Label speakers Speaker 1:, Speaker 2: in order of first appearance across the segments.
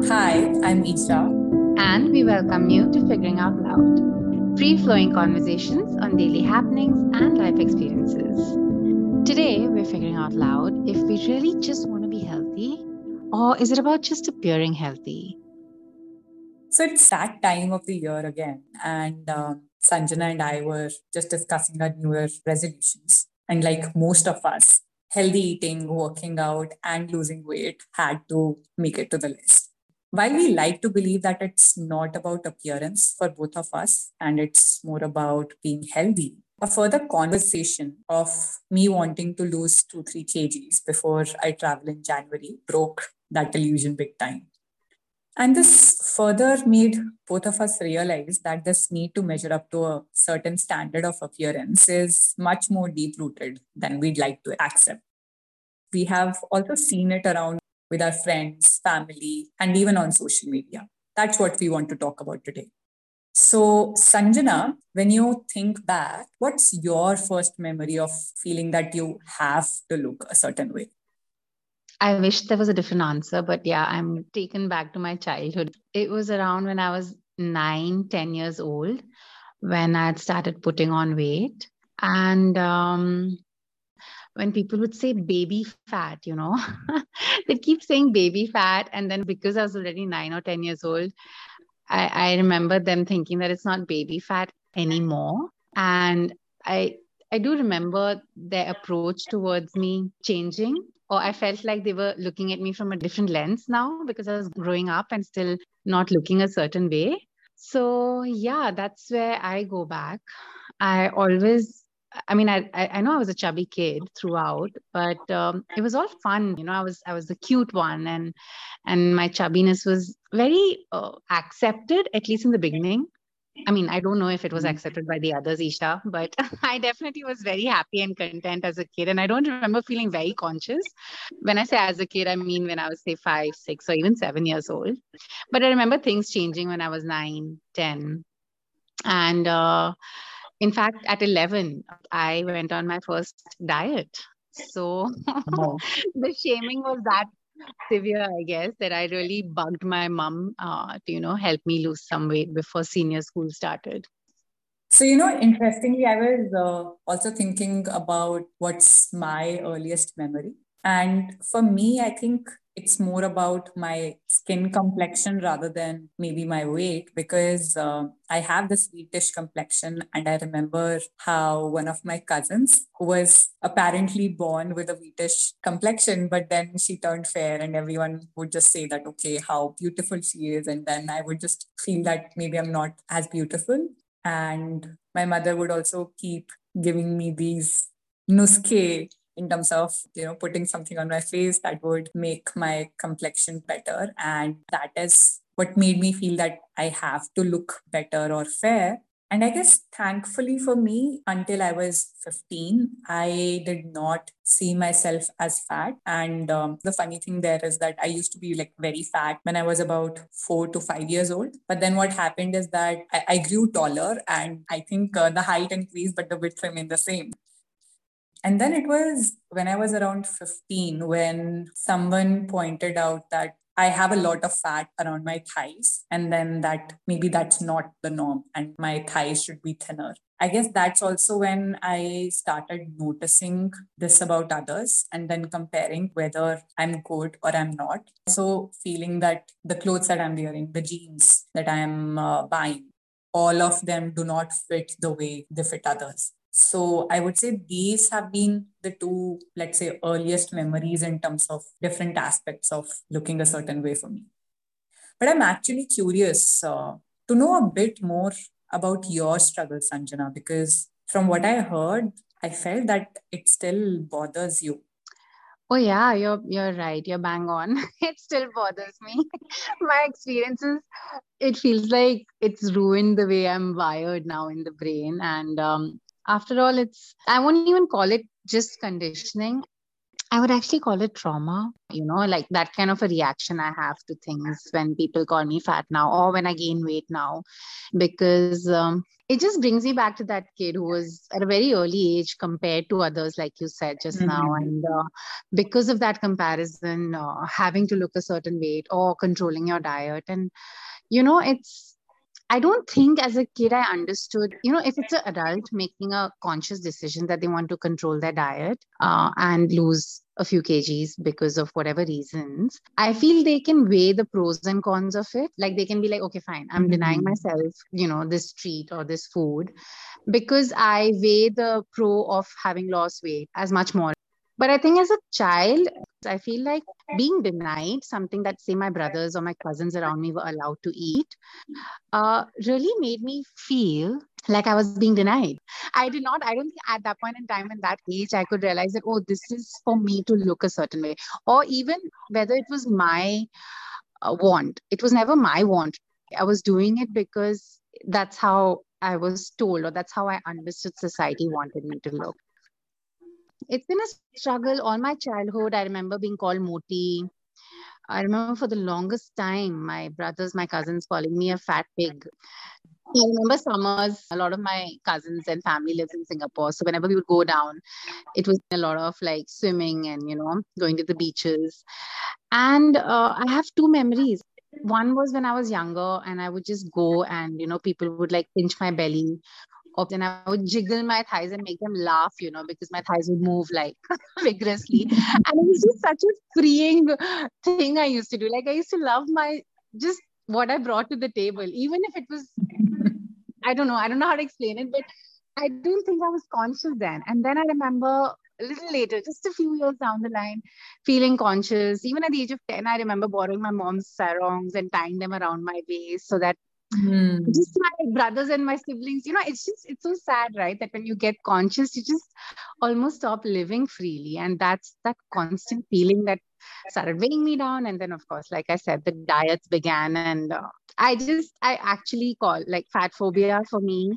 Speaker 1: Hi, I'm Isha.
Speaker 2: And we welcome you to Figuring Out Loud, free flowing conversations on daily happenings and life experiences. Today, we're figuring out loud if we really just want to be healthy, or is it about just appearing healthy?
Speaker 1: So it's that time of the year again, and Sanjana and I were just discussing our New Year resolutions. And like most of us, healthy eating, working out, and losing weight had to make it to the list. While we like to believe that it's not about appearance for both of us and it's more about being healthy, a further conversation of me wanting to lose 2-3 kgs before I travel in January broke that illusion big time. And this further made both of us realize that this need to measure up to a certain standard of appearance is much more deep rooted than we'd like to accept. We have also seen it around with our friends, family, and even on social media. That's what we want to talk about today. So, Sanjana, when you think back, what's your first memory of feeling that you have to look a certain way?
Speaker 2: I wish there was a different answer, but yeah, I'm taken back to my childhood. It was around when I was 9, 10 years old when I had started putting on weight. And when people would say baby fat, they'd keep saying baby fat. And then because I was already 9 or 10 years old, I remember them thinking that it's not baby fat anymore. And I I do remember their approach towards me changing, or I felt like they were looking at me from a different lens now because I was growing up and still not looking a certain way. So yeah, that's where I go back. I always, I mean, I know I was a chubby kid throughout, but it was all fun. I was the cute one, and my chubbiness was very accepted, at least in the beginning. I mean, I don't know if it was accepted by the others, Isha, but I definitely was very happy and content as a kid. And I don't remember feeling very conscious. When I say as a kid, I mean when I was, say, 5, 6, or even 7 years old. But I remember things changing when I was 9, 10. And in fact, at 11, I went on my first diet. So
Speaker 1: Oh.
Speaker 2: the shaming was that severe, I guess, that I really bugged my mom to, help me lose some weight before senior school started.
Speaker 1: So, interestingly, I was also thinking about what's my earliest memory. And for me, I think it's more about my skin complexion rather than maybe my weight because I have this wheatish complexion. And I remember how one of my cousins, who was apparently born with a wheatish complexion, but then she turned fair, and everyone would just say that, okay, how beautiful she is. And then I would just feel that maybe I'm not as beautiful. And my mother would also keep giving me these nuske in terms of putting something on my face that would make my complexion better, and that is what made me feel that I have to look better or fair. And I guess thankfully for me, until I was 15, I did not see myself as fat. And the funny thing there is that I used to be like very fat when I was about 4 to 5 years old. But then what happened is that I grew taller, and I think the height increased, but the width remained the same. And then it was when I was around 15 when someone pointed out that I have a lot of fat around my thighs, and then that maybe that's not the norm, and my thighs should be thinner. I guess that's also when I started noticing this about others and then comparing whether I'm good or I'm not. Also, feeling that the clothes that I'm wearing, the jeans that I'm buying, all of them do not fit the way they fit others. So I would say these have been the two, let's say, earliest memories in terms of different aspects of looking a certain way for me. But I'm actually curious to know a bit more about your struggle, Sanjana, because from what I heard, I felt that it still bothers you.
Speaker 2: Oh yeah, you're right. You're bang on. It still bothers me. My experiences, it feels like it's ruined the way I'm wired now in the brain. And after all, I won't even call it just conditioning. I would actually call it trauma, like that kind of a reaction I have to things when people call me fat now or when I gain weight now, because it just brings me back to that kid who was at a very early age compared to others, like you said just now.
Speaker 1: Mhm.
Speaker 2: And because of that comparison, having to look a certain weight or controlling your diet. And, it's I don't think as a kid I understood, if it's an adult making a conscious decision that they want to control their diet and lose a few kgs because of whatever reasons, I feel they can weigh the pros and cons of it. Like they can be like, okay, fine, I'm denying
Speaker 1: Mhm.
Speaker 2: myself, this treat or this food because I weigh the pro of having lost weight as much more. But I think as a child, I feel like being denied something that, say, my brothers or my cousins around me were allowed to eat really made me feel like I was being denied. I don't think at that point in time, in that age, I could realize that, oh, this is for me to look a certain way. Or even whether it was my want. It was never my want. I was doing it because that's how I was told, or that's how I understood society wanted me to look. It's been a struggle all my childhood. I remember being called Moti. I remember for the longest time, my brothers, my cousins calling me a fat pig. I remember summers, a lot of my cousins and family lives in Singapore. So whenever we would go down, it was a lot of like swimming and, going to the beaches. And I have two memories. One was when I was younger and I would just go and, people would like pinch my belly or then I would jiggle my thighs and make them laugh, because my thighs would move like vigorously. And it was just such a freeing thing I used to do. Like I used to love my just what I brought to the table, even if it was, I don't know how to explain it, but I don't think I was conscious then. And then I remember a little later, just a few years down the line, feeling conscious. Even at the age of 10, I remember borrowing my mom's sarongs and tying them around my waist so that
Speaker 1: Mhm.
Speaker 2: just my brothers and my siblings, it's so sad, right? That when you get conscious, you just almost stop living freely. And that's that constant feeling that started weighing me down. And then, of course, like I said, the diets began. And I actually call like fat phobia for me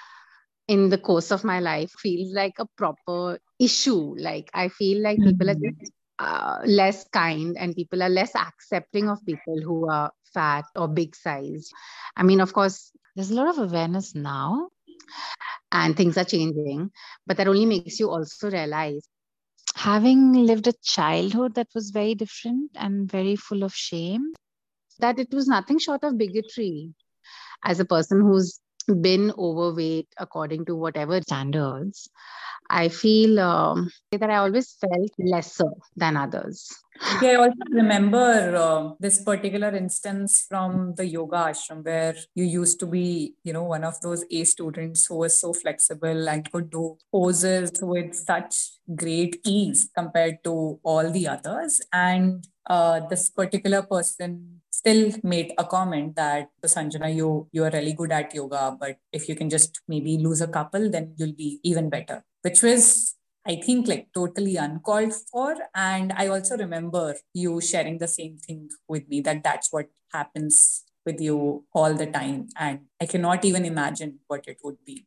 Speaker 2: in the course of my life feels like a proper issue. Like I feel like people are
Speaker 1: Mhm.
Speaker 2: just less kind and people are less accepting of people who are fat or big sized. I mean, of course, there's a lot of awareness now and things are changing, but that only makes you also realize, having lived a childhood that was very different and very full of shame, that it was nothing short of bigotry. As a person who's been overweight according to whatever standards, I feel that I always felt lesser than others.
Speaker 1: Yeah, I also remember this particular instance from the yoga ashram where you used to be, one of those A students who was so flexible and could do poses with such great ease compared to all the others. And this particular person still made a comment that, Sanjana, you are really good at yoga, but if you can just maybe lose a couple, then you'll be even better. Which was, I think, like totally uncalled for. And I also remember you sharing the same thing with me, that that's what happens with you all the time. And I cannot even imagine what it would be.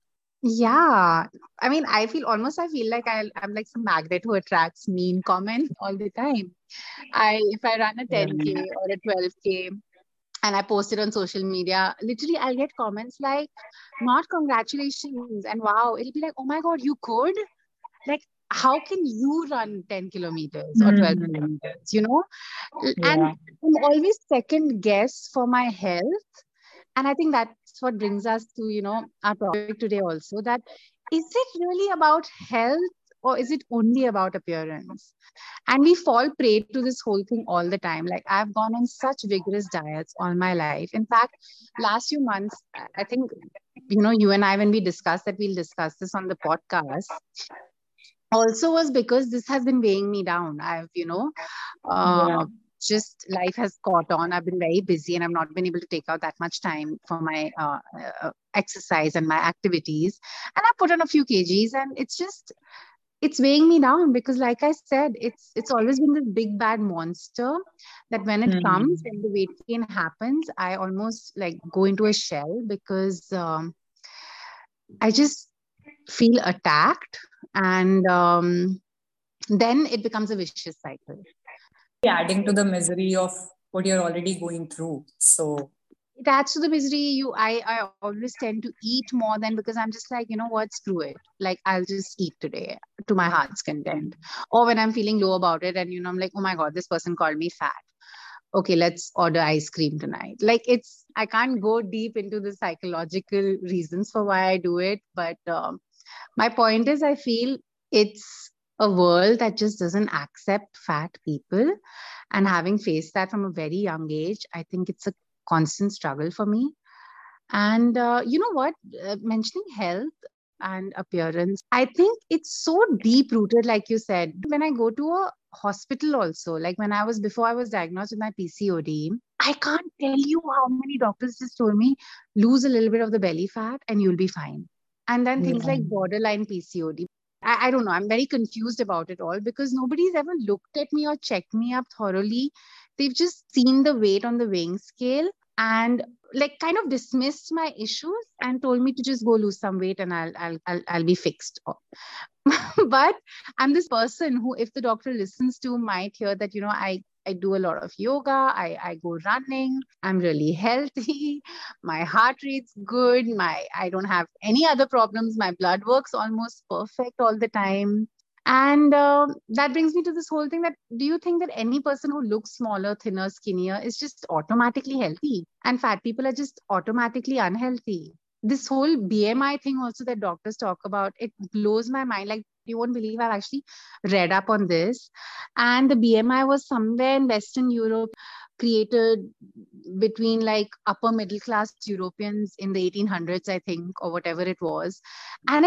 Speaker 2: Yeah. I mean, I feel like I'm like some magnet who attracts mean comments all the time. If I run a
Speaker 1: Yeah.
Speaker 2: 10K or a 12K and I post it on social media, literally I'll get comments like, not congratulations and wow. It'll be like, oh my God, you could? Like, how can you run 10 kilometers or 12
Speaker 1: Mhm.
Speaker 2: kilometers, you know? And
Speaker 1: Yeah.
Speaker 2: I'm always second guess for my health. And I think that's what brings us to, our topic today also, that is it really about health or is it only about appearance? And we fall prey to this whole thing all the time. Like I've gone on such vigorous diets all my life. In fact, last few months, I think, you and I, when we discussed that we'll discuss this on the podcast, also was because this has been weighing me down.
Speaker 1: Yeah.
Speaker 2: Uh, just life has caught on. I've been very busy and I've not been able to take out that much time for my exercise and my activities. And I put on a few kgs and it's weighing me down because like I said, it's always been this big bad monster that when it comes,
Speaker 1: Mhm.
Speaker 2: when the weight gain happens, I almost like go into a shell because I just feel attacked and then it becomes a vicious cycle.
Speaker 1: Adding to the misery of what you're already going through. So
Speaker 2: it adds to the misery. I always tend to eat more than, because I'm just like, you know what, screw it. Like, I'll just eat today to my heart's content. Or when I'm feeling low about it and, I'm like, oh my God, this person called me fat. Okay, let's order ice cream tonight. Like, I can't go deep into the psychological reasons for why I do it. But my point is, I feel it's a world that just doesn't accept fat people. And having faced that from a very young age, I think it's a constant struggle for me. And you know what? Mentioning health and appearance, I think it's so deep rooted, like you said. When I go to a hospital, also, like before I was diagnosed with my PCOD, I can't tell you how many doctors just told me, lose a little bit of the belly fat and you'll be fine. And then things like borderline PCOD. I don't know. I'm very confused about it all because nobody's ever looked at me or checked me up thoroughly. They've just seen the weight on the weighing scale and like kind of dismissed my issues and told me to just go lose some weight and I'll be fixed. But I'm this person who, if the doctor listens to, might hear that, I do a lot of yoga, I go running, I'm really healthy, my heart rate's good, I don't have any other problems, my blood works almost perfect all the time. And that brings me to this whole thing that, do you think that any person who looks smaller, thinner, skinnier is just automatically healthy and fat people are just automatically unhealthy? This whole BMI thing also that doctors talk about, it blows my mind. Like, you won't believe I've actually read up on this. And the BMI was somewhere in Western Europe, created between like upper middle class Europeans in the 1800s, I think, or whatever it was. And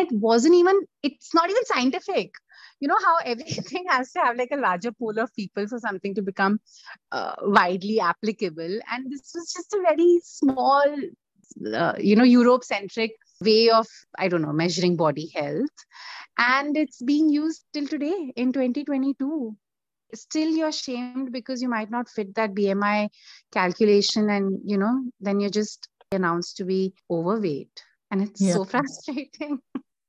Speaker 2: it's not even scientific. You know how everything has to have like a larger pool of people for something to become widely applicable. And this was just a very small, Europe-centric way of, I don't know, measuring body health. And it's being used till today in 2022. Still, you're shamed because you might not fit that BMI calculation. And, then you're just announced to be overweight. And it's so frustrating.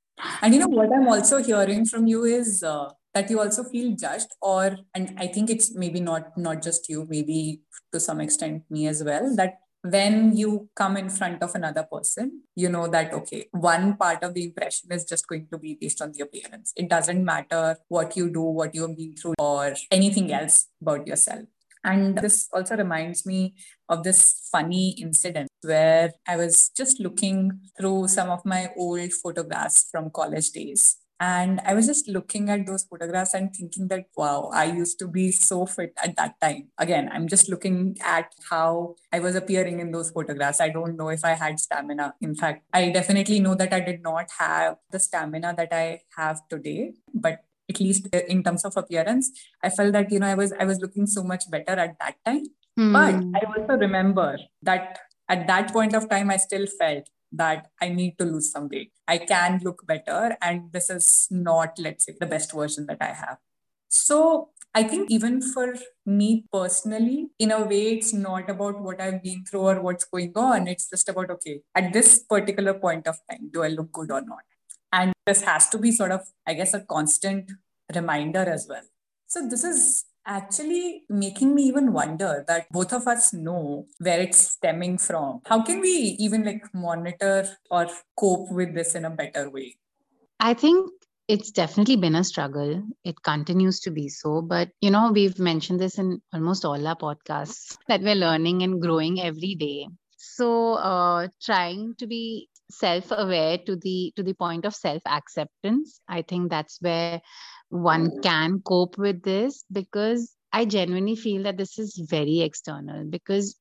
Speaker 1: And what I'm also hearing from you is that you also feel judged, and I think it's maybe not just you, maybe to some extent me as well, that when you come in front of another person, you know that, okay, one part of the impression is just going to be based on the appearance. It doesn't matter what you do, what you've been through, or anything else about yourself. And this also reminds me of this funny incident where I was just looking through some of my old photographs from college days. And I was just looking at those photographs and thinking that, wow, I used to be so fit at that time. Again, I'm just looking at how I was appearing in those photographs. I don't know if I had stamina. In fact, I definitely know that I did not have the stamina that I have today. But at least in terms of appearance, I felt that, I was looking so much better at that time. But I also remember that at that point of time, I still felt that I need to lose some weight. I can look better. And this is not, let's say, the best version that I have. So I think even for me personally, in a way, it's not about what I've been through or what's going on. It's just about, okay, at this particular point of time, do I look good or not? And this has to be sort of, I guess, a constant reminder as well. So this is actually making me even wonder that both of us know where it's stemming from. How can we even monitor or cope with this in a better way?
Speaker 2: I think it's definitely been a struggle. It continues to be so. But, we've mentioned this in almost all our podcasts that we're learning and growing every day. So trying to be self-aware to the point of self-acceptance, I think that's where one can cope with this, because I genuinely feel that this is very external. Because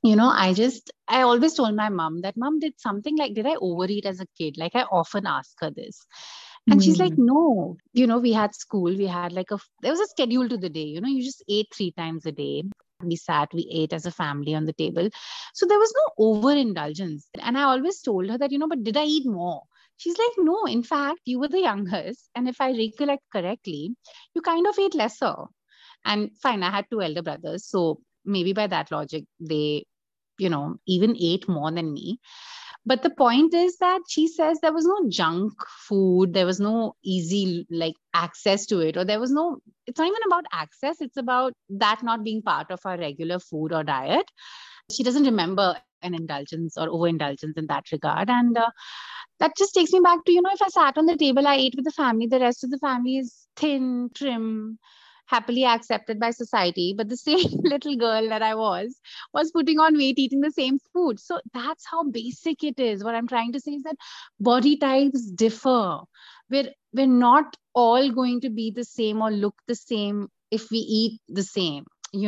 Speaker 2: I always told my mom that, Mom, did I overeat as a kid? Like, I often ask her this. And she's like, no, we had school, we had there was a schedule to the day, you just ate 3 times a day. We ate as a family on the table. So there was no overindulgence. And I always told her that, but did I eat more? She's like, no, in fact, you were the youngest. And if I recollect correctly, you kind of ate lesser. And fine, I had 2 elder brothers. So maybe by that logic, they, even ate more than me. But the point is that she says there was no junk food, there was no easy like access to it, or there was no, it's not even about access, it's about that not being part of our regular food or diet. She doesn't remember an indulgence or overindulgence in that regard. And that just takes me back to, if I sat on the table, I ate with the family, the rest of the family is thin, trim, happily accepted by society. But the same little girl that I was putting on weight, eating the same food. So that's how basic it is. What I'm trying to say is that body types differ. We're not all going to be the same or look the same if we eat the same,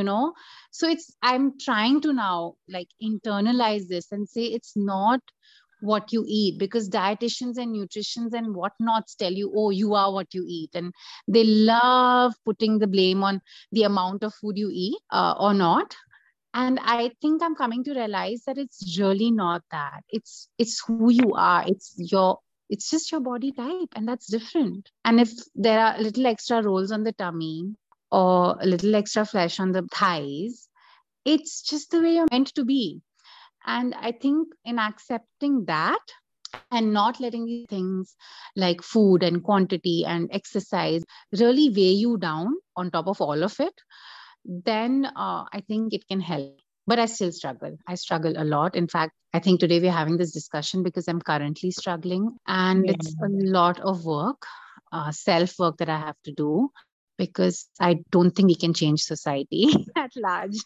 Speaker 2: So I'm trying to now like internalize this and say it's not what you eat, because dietitians and nutritionists and whatnots tell you, oh, you are what you eat. And they love putting the blame on the amount of food you eat or not. And I think I'm coming to realize that it's really not that. It's who you are. It's just your body type, and that's different. And if there are little extra rolls on the tummy or a little extra flesh on the thighs, it's just the way you're meant to be. And I think in accepting that and not letting these things like food and quantity and exercise really weigh you down on top of all of it, then I think it can help. But I still struggle. I struggle a lot. In fact, I think today we're having this discussion because I'm currently struggling, and it's a lot of work, self-work that I have to do, because I don't think we can change society at large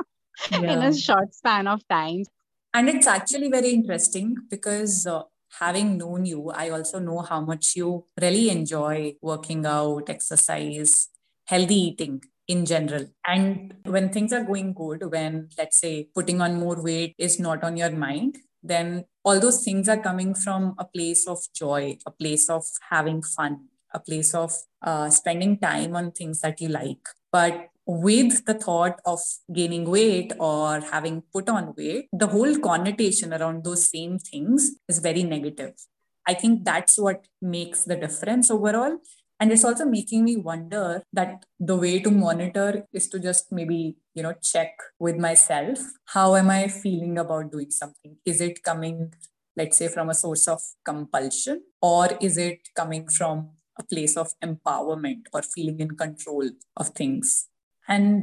Speaker 2: in a short span of time.
Speaker 1: And it's actually very interesting because having known you, I also know how much you really enjoy working out, exercise, healthy eating in general. And when things are going good, when let's say putting on more weight is not on your mind, then all those things are coming from a place of joy, a place of having fun, a place of spending time on things that you like. But with the thought of gaining weight or having put on weight, the whole connotation around those same things is very negative. I think that's what makes the difference overall. And it's also making me wonder that the way to monitor is to just maybe, check with myself. How am I feeling about doing something? Is it coming, let's say, from a source of compulsion, or is it coming from a place of empowerment or feeling in control of things? And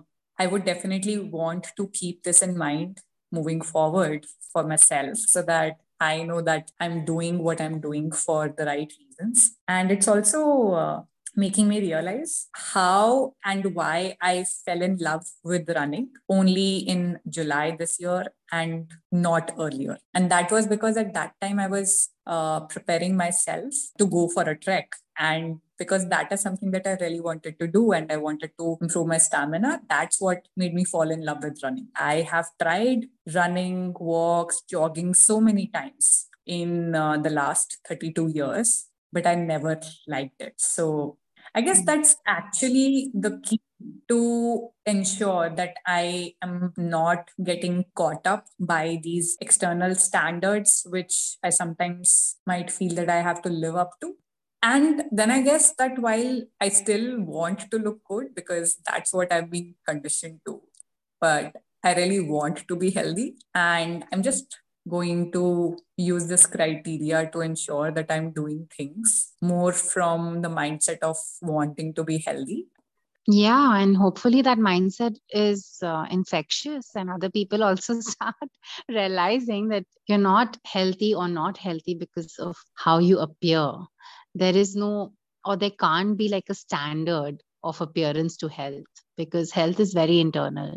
Speaker 1: I would definitely want to keep this in mind moving forward for myself, so that I know that I'm doing what I'm doing for the right reasons. And it's also making me realize how and why I fell in love with running only in July this year and not earlier. And that was because at that time I was preparing myself to go for a trek. And because that is something that I really wanted to do and I wanted to improve my stamina, that's what made me fall in love with running. I have tried running, walks, jogging so many times in the last 32 years, but I never liked it. So I guess that's actually the key to ensure that I am not getting caught up by these external standards, which I sometimes might feel that I have to live up to. And then I guess that while I still want to look good because that's what I've been conditioned to, but I really want to be healthy. And I'm just going to use this criteria to ensure that I'm doing things more from the mindset of wanting to be healthy.
Speaker 2: Yeah, and hopefully that mindset is infectious, and other people also start realizing that you're not healthy or not healthy because of how you appear. There is no, or there can't be like a standard of appearance to health, because health is very internal.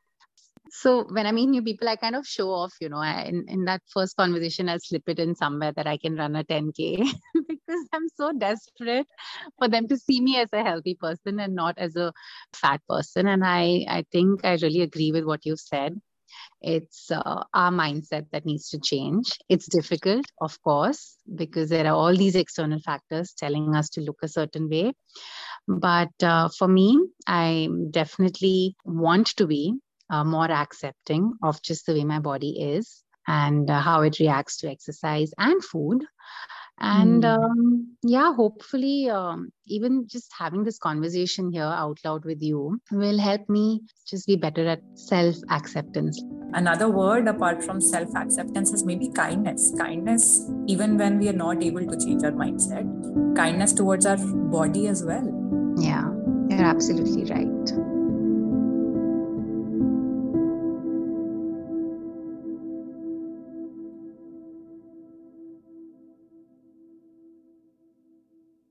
Speaker 2: So when I meet new people, I kind of show off, in that first conversation, I'll slip it in somewhere that I can run a 10K because I'm so desperate for them to see me as a healthy person and not as a fat person. And I think I really agree with what you've said. It's our mindset that needs to change. It's difficult, of course, because there are all these external factors telling us to look a certain way. But for me, I definitely want to be more accepting of just the way my body is and how it reacts to exercise and food. And yeah, hopefully, even just having this conversation here out loud with you will help me just be better at self-acceptance.
Speaker 1: Another word apart from self-acceptance is maybe kindness. Kindness, even when we are not able to change our mindset, kindness towards our body as well.
Speaker 2: Yeah, you're absolutely right.